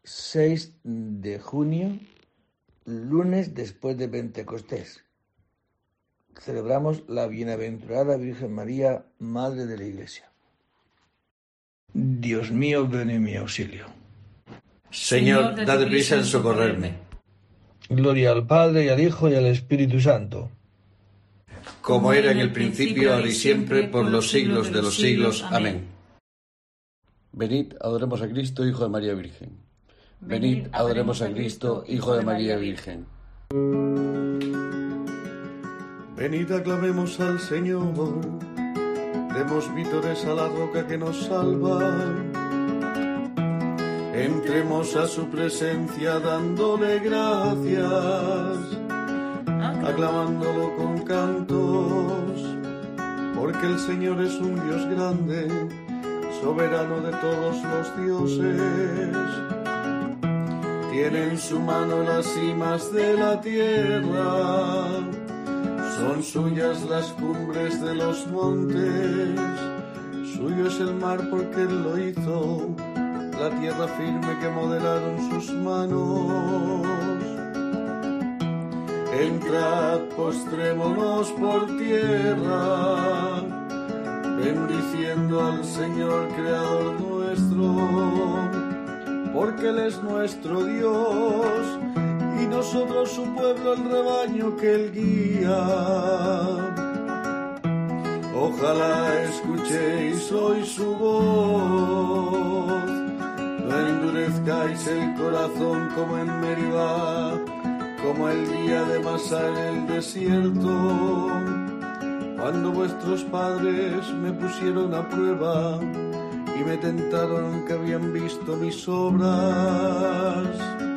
6 de junio, lunes después de Pentecostés. Celebramos la bienaventurada Virgen María, Madre de la Iglesia. Dios mío, ven en mi auxilio. Señor, date prisa en socorrerme. Gloria al Padre, y al Hijo, y al Espíritu Santo. Como era en el principio, ahora y siempre, por los siglos de los siglos. Amén. Venid, adoremos a Cristo, Hijo de María Virgen. Venid, adoremos a Cristo, Hijo de María Virgen. Venid, aclamemos al Señor, demos vítores a la roca que nos salva. Entremos a su presencia dándole gracias, aclamándolo con cantos, porque el Señor es un Dios grande, soberano de todos los dioses. Tiene en su mano las cimas de la tierra, son suyas las cumbres de los montes, suyo es el mar porque Él lo hizo, la tierra firme que modelaron sus manos. Entrad, postrémonos por tierra, bendiciendo al Señor Creador nuestro, porque Él es nuestro Dios, y nosotros su pueblo, el rebaño que Él guía. Ojalá escuchéis hoy su voz, no endurezcáis el corazón como en Meribá, como el día de Masá en el desierto, cuando vuestros padres me pusieron a prueba y me tentaron que habían visto mis obras.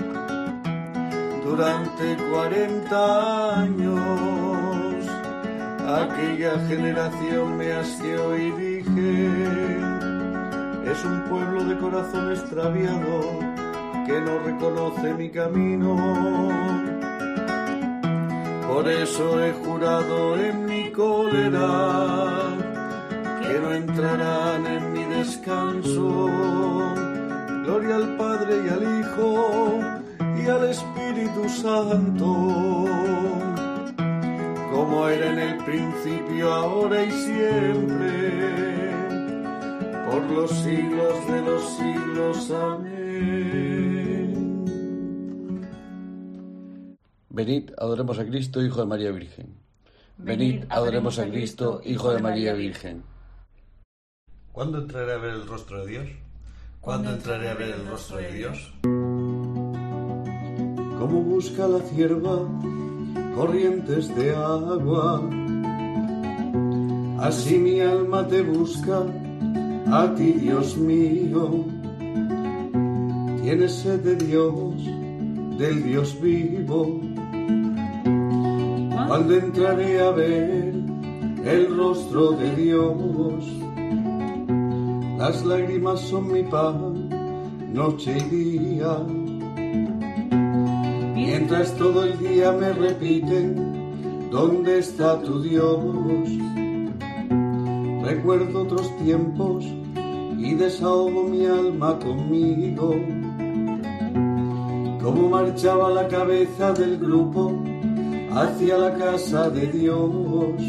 Durante 40 años aquella generación me asqueó y dije: es un pueblo de corazón extraviado que no reconoce mi camino. Por eso he jurado en mi cólera que no entrarán en mi descanso. Gloria al Padre y al Hijo y al Espíritu Santo, como era en el principio, ahora y siempre, por los siglos de los siglos. Amén. Venid, adoremos a Cristo, Hijo de María Virgen. Venid, adoremos a Cristo, Hijo de María Virgen. ¿Cuándo entraré a ver el rostro de Dios? ¿Cuándo entraré a ver el rostro de Dios? Como busca la cierva corrientes de agua, así mi alma te busca, a ti, Dios mío. Tienes sed de Dios, del Dios vivo. ¿Cuándo entraré a ver el rostro de Dios? Las lágrimas son mi pan, noche y día. Mientras todo el día me repiten: ¿dónde está tu Dios? Recuerdo otros tiempos y desahogo mi alma conmigo. Cómo marchaba la cabeza del grupo hacia la casa de Dios,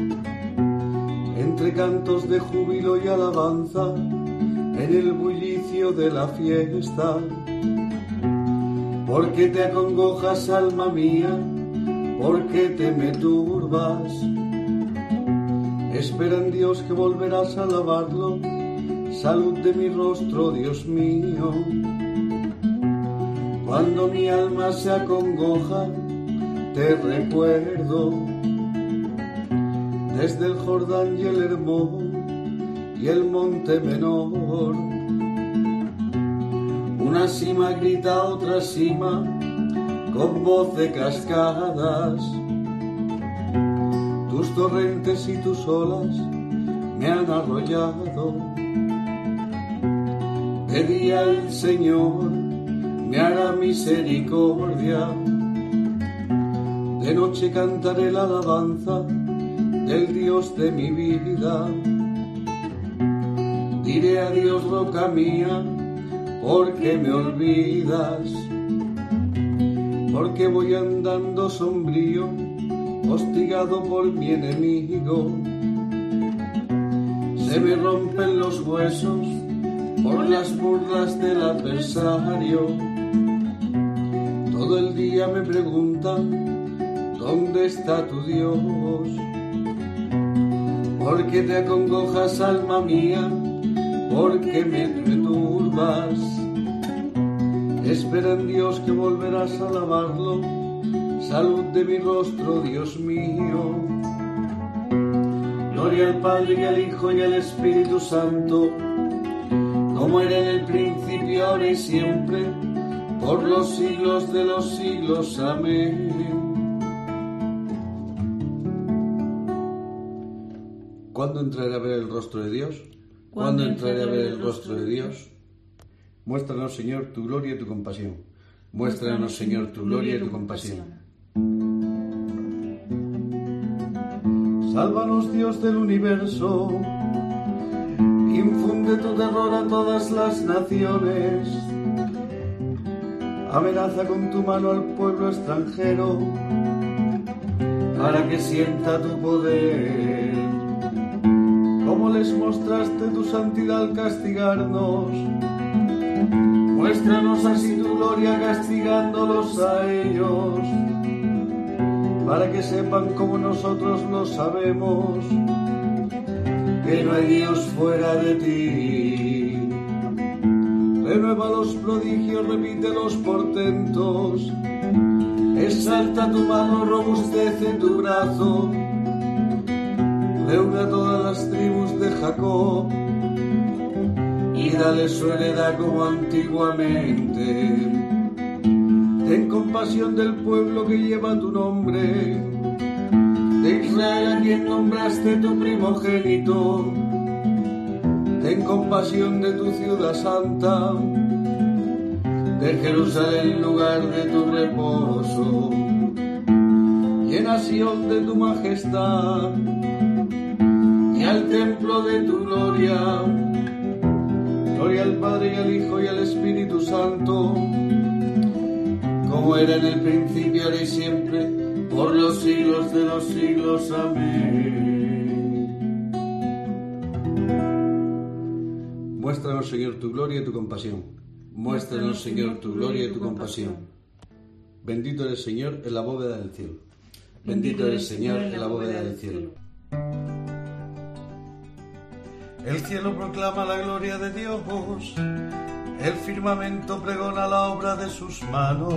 entre cantos de júbilo y alabanza, en el bullicio de la fiesta. ¿Por qué te acongojas, alma mía? ¿Por qué te me turbas? Espera en Dios que volverás a alabarlo. Salud de mi rostro, Dios mío. Cuando mi alma se acongoja, te recuerdo. Desde el Jordán y el Hermón y el monte menor, una cima grita a otra cima con voz de cascadas. Tus torrentes y tus olas me han arrollado. De día el Señor me hará misericordia, de noche cantaré la alabanza del Dios de mi vida. Diré a Dios, roca mía, ¿por qué me olvidas? Porque voy andando sombrío, hostigado por mi enemigo. Se me rompen los huesos por las burlas del adversario. Todo el día me preguntan, ¿dónde está tu Dios? ¿Por qué te acongojas, alma mía? ¿Por qué me perturbas? Espera en Dios que volverás a alabarlo. Salud de mi rostro, Dios mío. Gloria al Padre y al Hijo y al Espíritu Santo, como era en el principio, ahora y siempre, por los siglos de los siglos. Amén. ¿Cuándo entraré a ver el rostro de Dios? ¿Cuándo entraré a ver el rostro de Dios? Muéstranos, Señor, tu gloria y tu compasión. Muéstranos, Señor, tu gloria y tu compasión. Sálvanos, Dios del universo. Infunde tu terror a todas las naciones. Amenaza con tu mano al pueblo extranjero, para que sienta tu poder. Como les mostraste tu santidad al castigarnos, muéstranos así tu gloria castigándolos a ellos, para que sepan como nosotros lo sabemos, que no hay Dios fuera de ti. Renueva los prodigios, repite los portentos, exalta tu mano, robustece tu brazo. Reúne a todas las tribus de Jacob y dale su heredad como antiguamente. Ten compasión del pueblo que lleva tu nombre, de Israel a quien nombraste tu primogénito. Ten compasión de tu ciudad santa, de Jerusalén, lugar de tu reposo. Llena Sión de tu majestad y al templo de tu gloria. Gloria al Padre y al Hijo y al Espíritu Santo, como era en el principio, ahora y siempre, por los siglos de los siglos. Amén. Muéstranos, Señor, tu gloria y tu compasión. Muéstranos, Señor, tu gloria y tu compasión. Bendito eres, Señor, en la bóveda del cielo. Bendito eres, Señor, en la bóveda del cielo. El cielo proclama la gloria de Dios, el firmamento pregona la obra de sus manos.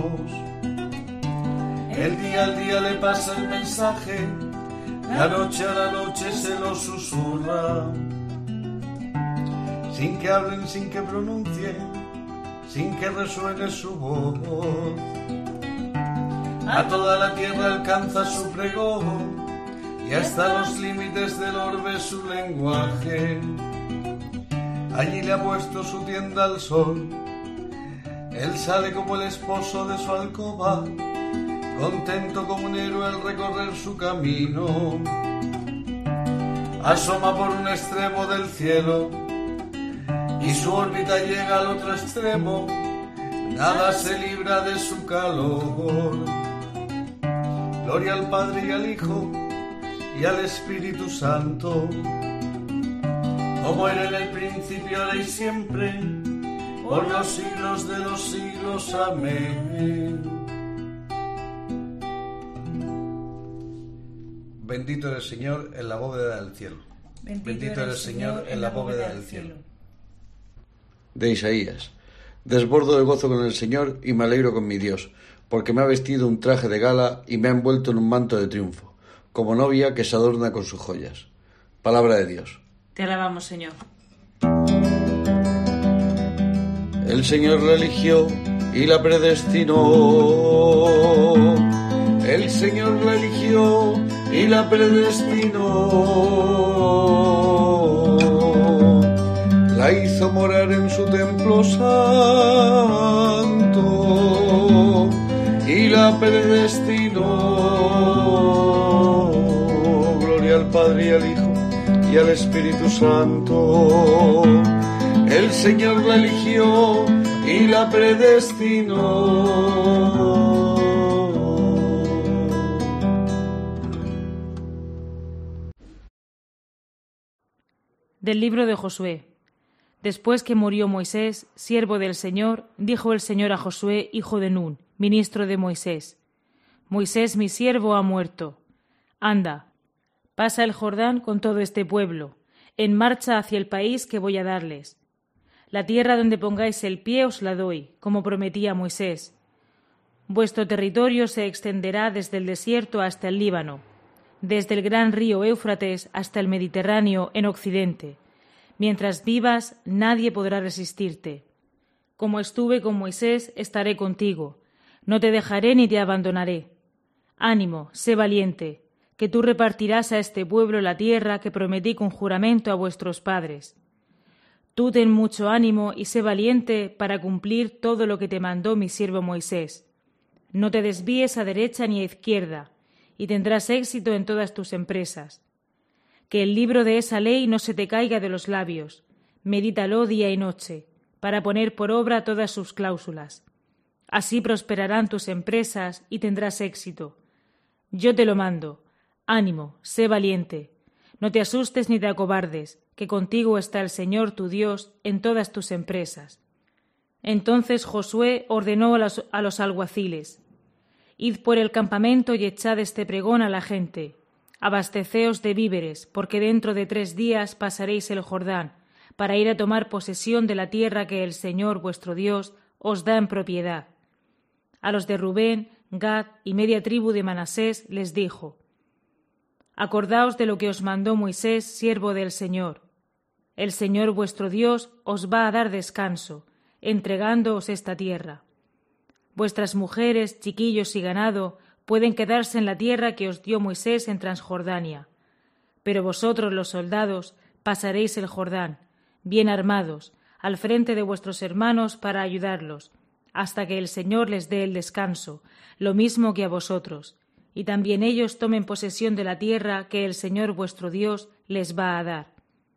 El día al día le pasa el mensaje, la noche a la noche se lo susurra. Sin que hablen, sin que pronuncien, sin que resuene su voz. A toda la tierra alcanza su pregón, y hasta los límites del orbe su lenguaje. Allí le ha puesto su tienda al sol, él sale como el esposo de su alcoba, contento como un héroe al recorrer su camino. Asoma por un extremo del cielo, y su órbita llega al otro extremo, nada se libra de su calor. Gloria al Padre y al Hijo y al Espíritu Santo, como era en el principio, ahora y siempre, por los siglos de los siglos. Amén. Bendito eres, Señor, en la bóveda del cielo. Bendito eres, Señor, en la bóveda del cielo. De Isaías. Desbordo de gozo con el Señor y me alegro con mi Dios, porque me ha vestido un traje de gala y me ha envuelto en un manto de triunfo, como novia que se adorna con sus joyas. Palabra de Dios. Te alabamos, Señor. El Señor la eligió y la predestinó. El Señor la eligió y la predestinó. La hizo morar en su templo santo y la predestinó. Gloria al Padre y al Hijo y al Espíritu Santo. El Señor la eligió y la predestinó. Del libro de Josué. Después que murió Moisés, siervo del Señor, dijo el Señor a Josué, hijo de Nun, ministro de Moisés: Moisés, mi siervo, ha muerto. Anda, pasa el Jordán con todo este pueblo, en marcha hacia el país que voy a darles. La tierra donde pongáis el pie os la doy, como prometía Moisés. Vuestro territorio se extenderá desde el desierto hasta el Líbano, desde el gran río Éufrates hasta el Mediterráneo en occidente. Mientras vivas, nadie podrá resistirte. Como estuve con Moisés, estaré contigo. No te dejaré ni te abandonaré. Ánimo, sé valiente, que tú repartirás a este pueblo la tierra que prometí con juramento a vuestros padres. Tú ten mucho ánimo y sé valiente para cumplir todo lo que te mandó mi siervo Moisés. No te desvíes a derecha ni a izquierda, y tendrás éxito en todas tus empresas. Que el libro de esa ley no se te caiga de los labios. Medítalo día y noche, para poner por obra todas sus cláusulas. Así prosperarán tus empresas y tendrás éxito. Yo te lo mando. Ánimo, sé valiente. No te asustes ni te acobardes, que contigo está el Señor tu Dios en todas tus empresas. Entonces Josué ordenó a los alguaciles: Id por el campamento y echad este pregón a la gente. Abasteceos de víveres, porque dentro de 3 días pasaréis el Jordán, para ir a tomar posesión de la tierra que el Señor vuestro Dios os da en propiedad. A los de Rubén, Gad y media tribu de Manasés les dijo: Acordaos de lo que os mandó Moisés, siervo del Señor. El Señor vuestro Dios os va a dar descanso, entregándoos esta tierra. Vuestras mujeres, chiquillos y ganado pueden quedarse en la tierra que os dio Moisés en Transjordania. Pero vosotros, los soldados, pasaréis el Jordán, bien armados, al frente de vuestros hermanos para ayudarlos, hasta que el Señor les dé el descanso, lo mismo que a vosotros, y también ellos tomen posesión de la tierra que el Señor vuestro Dios les va a dar.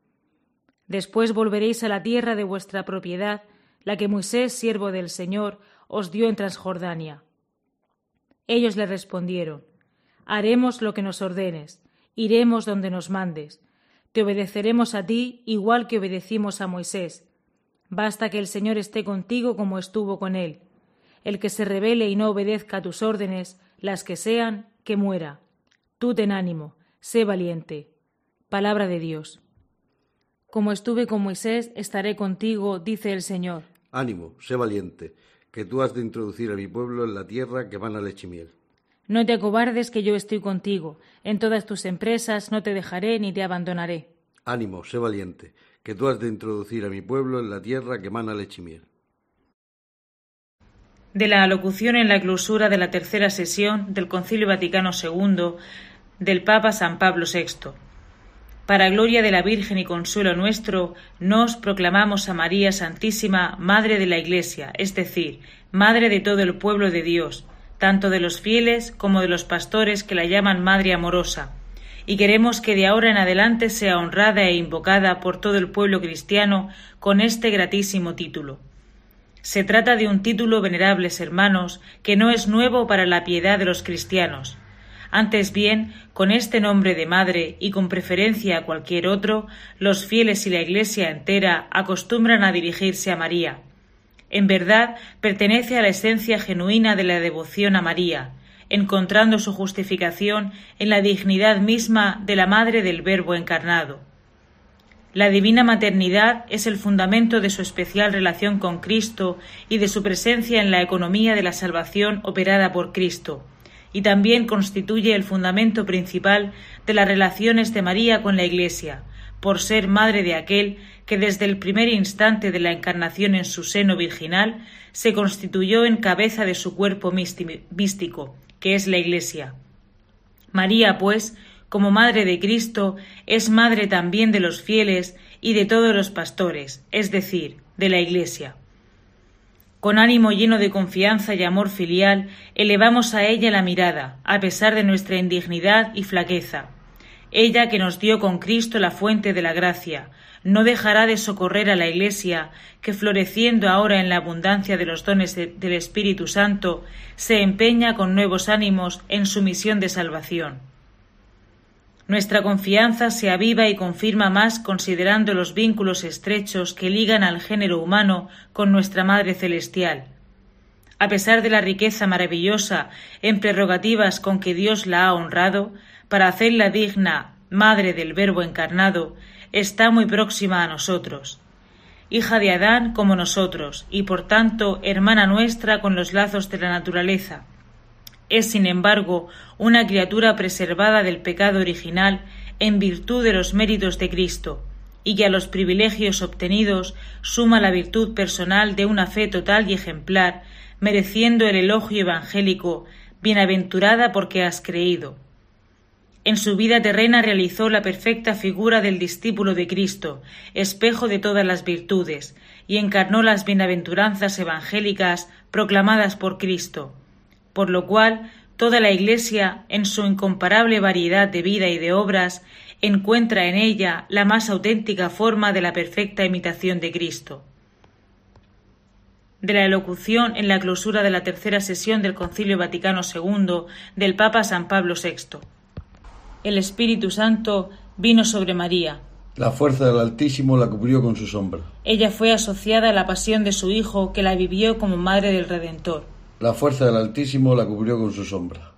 Después volveréis a la tierra de vuestra propiedad, la que Moisés, siervo del Señor, os dio en Transjordania. Ellos le respondieron: Haremos lo que nos ordenes, iremos donde nos mandes, te obedeceremos a ti igual que obedecimos a Moisés. Basta que el Señor esté contigo como estuvo con él. El que se rebele y no obedezca a tus órdenes, las que sean, que muera. Tú ten ánimo, sé valiente. Palabra de Dios. Como estuve con Moisés, estaré contigo, dice el Señor. Ánimo, sé valiente, que tú has de introducir a mi pueblo en la tierra que mana leche y miel. No te acobardes, que yo estoy contigo. En todas tus empresas no te dejaré ni te abandonaré. Ánimo, sé valiente, que tú has de introducir a mi pueblo en la tierra que mana leche y miel. De la alocución en la clausura de la 3ª sesión del Concilio Vaticano II del Papa San Pablo VI. Para gloria de la Virgen y consuelo nuestro, nos proclamamos a María Santísima, Madre de la Iglesia, es decir, Madre de todo el pueblo de Dios, tanto de los fieles como de los pastores que la llaman Madre amorosa, y queremos que de ahora en adelante sea honrada e invocada por todo el pueblo cristiano con este gratísimo título. Se trata de un título, venerables hermanos, que no es nuevo para la piedad de los cristianos. Antes bien, con este nombre de madre y con preferencia a cualquier otro, los fieles y la Iglesia entera acostumbran a dirigirse a María. En verdad, pertenece a la esencia genuina de la devoción a María, encontrando su justificación en la dignidad misma de la Madre del Verbo encarnado. La divina maternidad es el fundamento de su especial relación con Cristo y de su presencia en la economía de la salvación operada por Cristo, y también constituye el fundamento principal de las relaciones de María con la Iglesia, por ser madre de aquel que desde el primer instante de la encarnación en su seno virginal se constituyó en cabeza de su cuerpo místico, que es la Iglesia. María, pues, como madre de Cristo, es madre también de los fieles y de todos los pastores, es decir, de la Iglesia. Con ánimo lleno de confianza y amor filial, elevamos a ella la mirada, a pesar de nuestra indignidad y flaqueza. ella que nos dio con Cristo la fuente de la gracia, no dejará de socorrer a la Iglesia, que floreciendo ahora en la abundancia de los dones del Espíritu Santo, se empeña con nuevos ánimos en su misión de salvación. Nuestra confianza se aviva y confirma más considerando los vínculos estrechos que ligan al género humano con nuestra Madre Celestial. A pesar de la riqueza maravillosa en prerrogativas con que Dios la ha honrado, para hacerla digna, Madre del Verbo encarnado, está muy próxima a nosotros. Hija de Adán como nosotros, y por tanto hermana nuestra con los lazos de la naturaleza. Es, sin embargo, una criatura preservada del pecado original en virtud de los méritos de Cristo, y que a los privilegios obtenidos suma la virtud personal de una fe total y ejemplar, mereciendo el elogio evangélico: bienaventurada porque has creído. En su vida terrena realizó la perfecta figura del discípulo de Cristo, espejo de todas las virtudes, y encarnó las bienaventuranzas evangélicas proclamadas por Cristo, por lo cual toda la Iglesia, en su incomparable variedad de vida y de obras, encuentra en ella la más auténtica forma de la perfecta imitación de Cristo. De la elocución en la clausura de la tercera sesión del Concilio Vaticano II del Papa San Pablo VI. El Espíritu Santo vino sobre María. La fuerza del Altísimo la cubrió con su sombra. Ella fue asociada a la pasión de su Hijo, que la vivió como Madre del Redentor. La fuerza del Altísimo la cubrió con su sombra.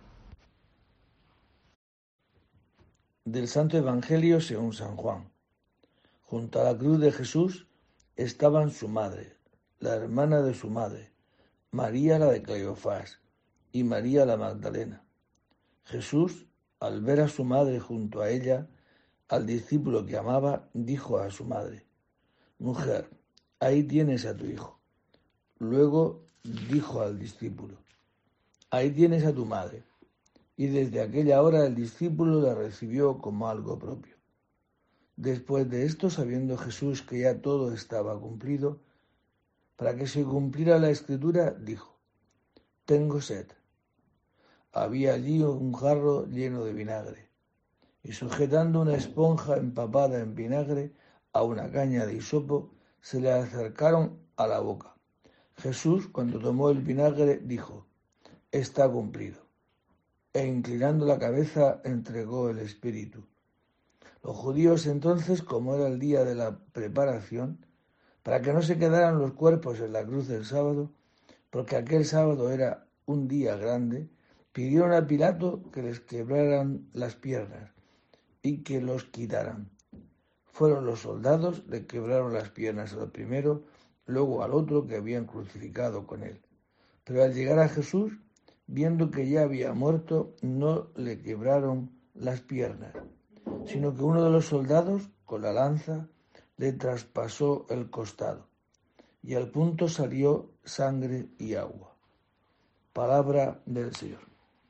Del Santo Evangelio según San Juan. Junto a la cruz de Jesús estaban su madre, la hermana de su madre, María la de Cleofás, y María la Magdalena. Jesús, al ver a su madre junto a ella, al discípulo que amaba, dijo a su madre: «Mujer, ahí tienes a tu hijo». Luego dijo al discípulo: «Ahí tienes a tu madre». Y desde aquella hora el discípulo la recibió como algo propio. Después de esto, sabiendo Jesús que ya todo estaba cumplido, para que se cumpliera la Escritura, dijo: «Tengo sed». Había allí un jarro lleno de vinagre, y sujetando una esponja empapada en vinagre a una caña de hisopo, se le acercaron a la boca. Jesús, cuando tomó el vinagre, dijo: «Está cumplido». E inclinando la cabeza, entregó el espíritu. Los judíos entonces, como era el día de la preparación, para que no se quedaran los cuerpos en la cruz el sábado, porque aquel sábado era un día grande, pidieron a Pilato que les quebraran las piernas y que los quitaran. Fueron los soldados, le quebraron las piernas al primero, luego al otro que habían crucificado con él. Pero al llegar a Jesús, viendo que ya había muerto, no le quebraron las piernas, sino que uno de los soldados, con la lanza, le traspasó el costado, y al punto salió sangre y agua. Palabra del Señor.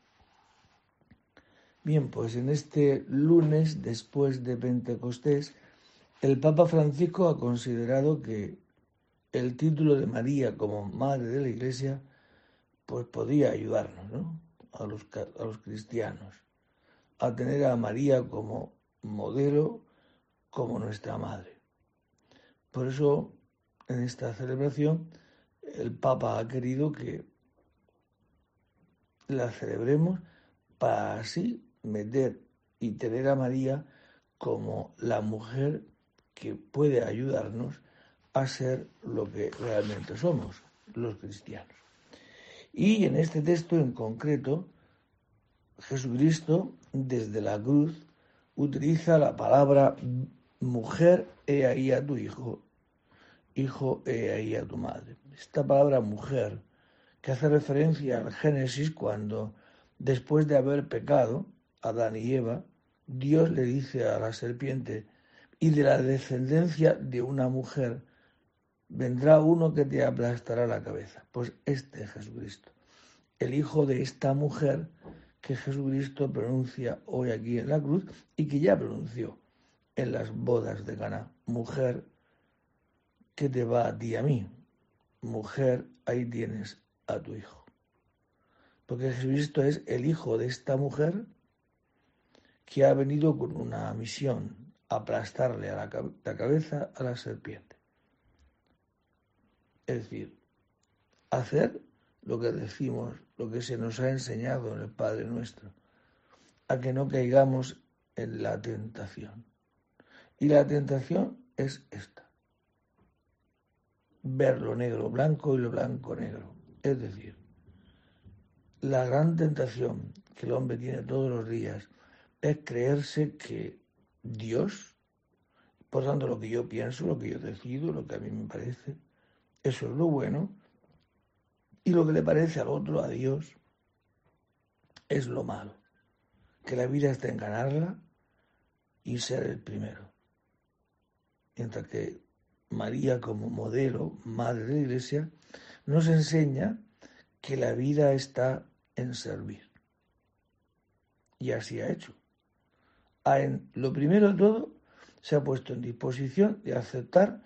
Bien, pues en este lunes, después de Pentecostés, el Papa Francisco ha considerado que el título de María como Madre de la Iglesia pues podía ayudarnos, ¿no?, a los cristianos, a tener a María como modelo, como nuestra Madre. Por eso, en esta celebración, el Papa ha querido que la celebremos para así meter y tener a María como la mujer que puede ayudarnos a ser lo que realmente somos, los cristianos. Y en este texto en concreto, Jesucristo, desde la cruz, utiliza la palabra mujer, he ahí a tu hijo, hijo, he ahí a tu madre. Esta palabra mujer, que hace referencia al Génesis, cuando después de haber pecado, Adán y Eva, Dios le dice a la serpiente: y de la descendencia de una mujer vendrá uno que te aplastará la cabeza. Pues este es Jesucristo, el hijo de esta mujer que Jesucristo pronuncia hoy aquí en la cruz y que ya pronunció en las bodas de Caná. Mujer, ¿qué te va a ti y a mí? Mujer, ahí tienes a tu hijo. Porque Jesucristo es el hijo de esta mujer que ha venido con una misión: aplastarle a la cabeza a la serpiente. Es decir, hacer lo que decimos, lo que se nos ha enseñado en el Padre Nuestro, a que no caigamos en la tentación. Y la tentación es esta: ver lo negro blanco y lo blanco negro. Es decir, la gran tentación que el hombre tiene todos los días es creerse que Dios, por tanto lo que yo pienso, lo que yo decido, lo que a mí me parece, eso es lo bueno, y lo que le parece al otro, a Dios, es lo malo. Que la vida está en ganarla y ser el primero. Mientras que María, como modelo, madre de la Iglesia, nos enseña que la vida está en servir. Y así ha hecho. Lo primero de todo, se ha puesto en disposición de aceptar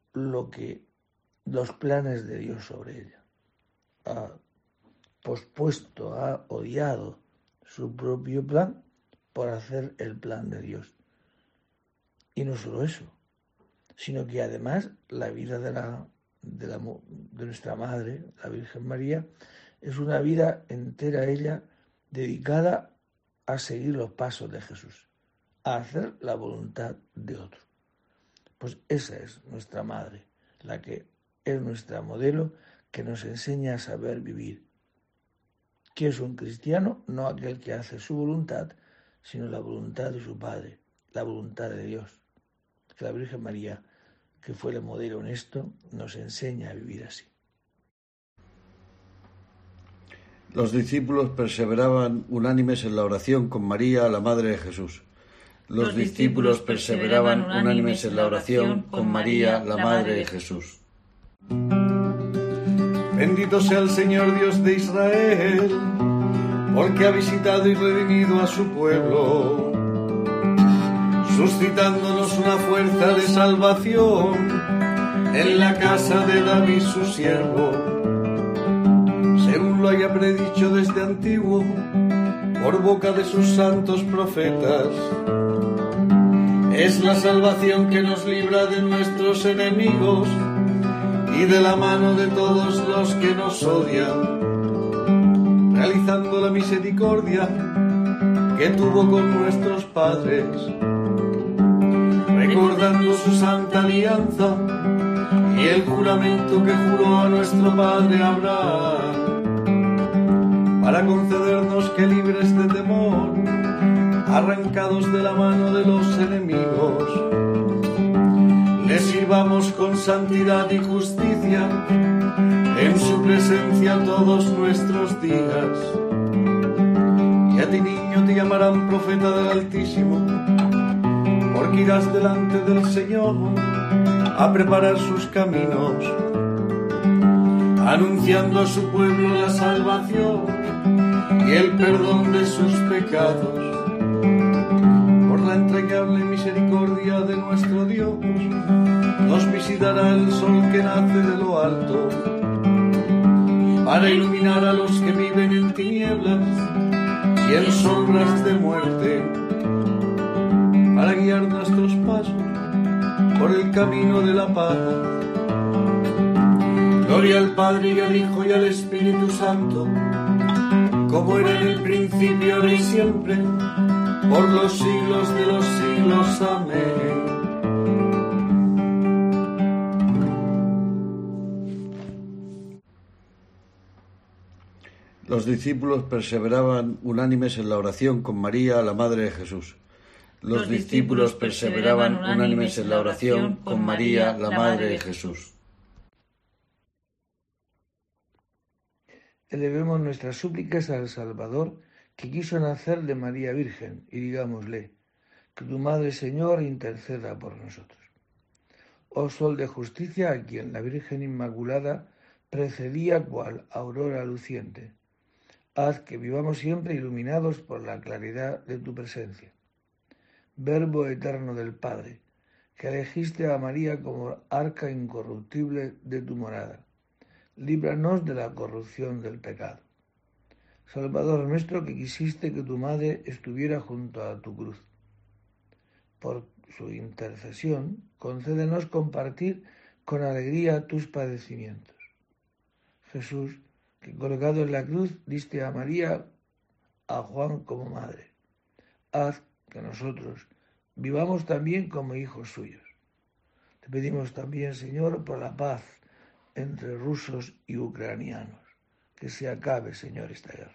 los planes de Dios sobre ella. Ha pospuesto, ha odiado su propio plan por hacer el plan de Dios. Y no solo eso, sino que además la vida de nuestra Madre, la Virgen María, es una vida entera ella dedicada a seguir los pasos de Jesús, a hacer la voluntad de otro. Pues esa es nuestra Madre, la que es nuestra modelo, que nos enseña a saber vivir. ¿Qué es un cristiano? No aquel que hace su voluntad, sino la voluntad de su Padre, la voluntad de Dios. Que la Virgen María, que fue el modelo en esto, nos enseña a vivir así. Los discípulos perseveraban unánimes en la oración con María, la Madre de Jesús. Los discípulos perseveraban unánimes en la oración con María, la Madre de Jesús. Bendito sea el Señor Dios de Israel, porque ha visitado y redimido a su pueblo, suscitándonos una fuerza de salvación en la casa de David su siervo, según lo haya predicho desde antiguo por boca de sus santos profetas. Es la salvación que nos libra de nuestros enemigos y de la mano de todos los que nos odian, realizando la misericordia que tuvo con nuestros padres, recordando su santa alianza y el juramento que juró a nuestro padre Abraham, para concedernos que libres de temor, arrancados de la mano de los enemigos, le sirvamos con santidad y justicia en su presencia todos nuestros días. Y a ti, niño, te llamarán profeta del Altísimo, porque irás delante del Señor a preparar sus caminos, anunciando a su pueblo la salvación y el perdón de sus pecados. Por la entrañable misericordia de nuestro Dios, nos visitará el sol que nace de lo alto, para iluminar a los que viven en tinieblas y en sombras de muerte, para guiar nuestros pasos por el camino de la paz. Gloria al Padre y al Hijo y al Espíritu Santo, como era en el principio, ahora y siempre, por los siglos de los siglos. Amén. Los discípulos perseveraban unánimes en la oración con María, la Madre de Jesús. Los discípulos perseveraban unánimes en la oración con María, la Madre de Jesús. Elevemos nuestras súplicas al Salvador, que quiso nacer de María Virgen, y digámosle: que tu Madre, Señor, interceda por nosotros. Oh Sol de justicia, a quien la Virgen Inmaculada precedía cual aurora luciente, haz que vivamos siempre iluminados por la claridad de tu presencia. Verbo eterno del Padre, que elegiste a María como arca incorruptible de tu morada, líbranos de la corrupción del pecado. Salvador nuestro, que quisiste que tu madre estuviera junto a tu cruz. Por su intercesión, concédenos compartir con alegría tus padecimientos. Jesús, que colgado en la cruz diste a María, a Juan como madre. Haz que nosotros vivamos también como hijos suyos. Te pedimos también, Señor, por la paz entre rusos y ucranianos, que se acabe, Señor, esta guerra.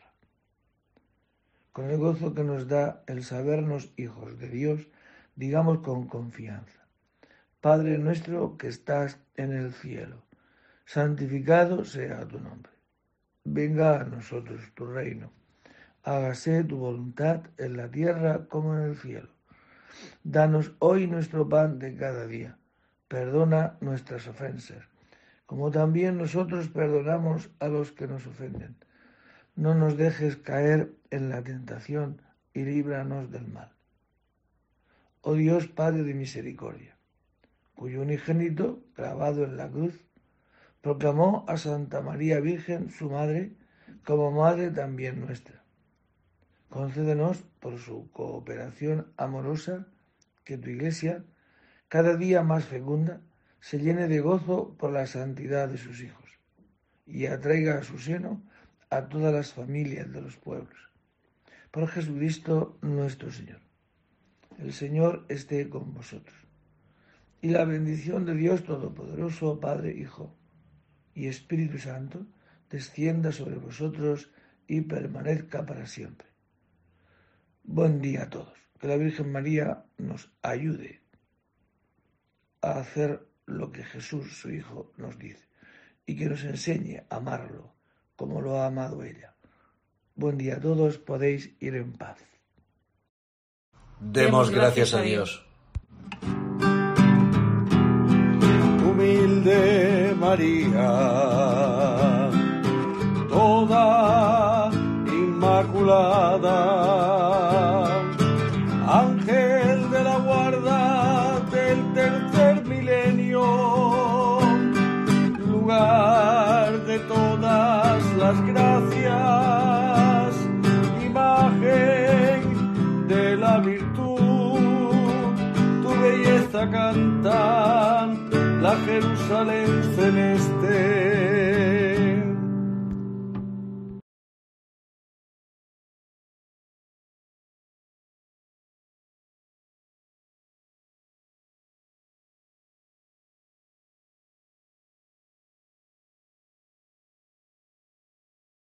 Con el gozo que nos da el sabernos hijos de Dios, digamos con confianza: Padre nuestro que estás en el cielo, santificado sea tu nombre. Venga a nosotros tu reino. Hágase tu voluntad en la tierra como en el cielo. Danos hoy nuestro pan de cada día. Perdona nuestras ofensas, como también nosotros perdonamos a los que nos ofenden. No nos dejes caer en la tentación y líbranos del mal. Oh Dios, Padre de misericordia, cuyo unigénito, clavado en la cruz, proclamó a Santa María Virgen, su madre, como madre también nuestra. Concédenos, por su cooperación amorosa, que tu Iglesia, cada día más fecunda, se llene de gozo por la santidad de sus hijos y atraiga a su seno a todas las familias de los pueblos. Por Jesucristo nuestro Señor. El Señor esté con vosotros. Y la bendición de Dios Todopoderoso, Padre, Hijo y Espíritu Santo, descienda sobre vosotros y permanezca para siempre. Buen día a todos. Que la Virgen María nos ayude a hacer lo que Jesús, su Hijo, nos dice, y que nos enseñe a amarlo como lo ha amado ella. Buen día a todos, podéis ir en paz. Demos gracias a Dios. Humilde María, toda inmaculada, ángel de la guarda del tercer milenio, lugar de todas las gracias, imagen de la virtud, tu belleza cantan la Jerusalén celeste.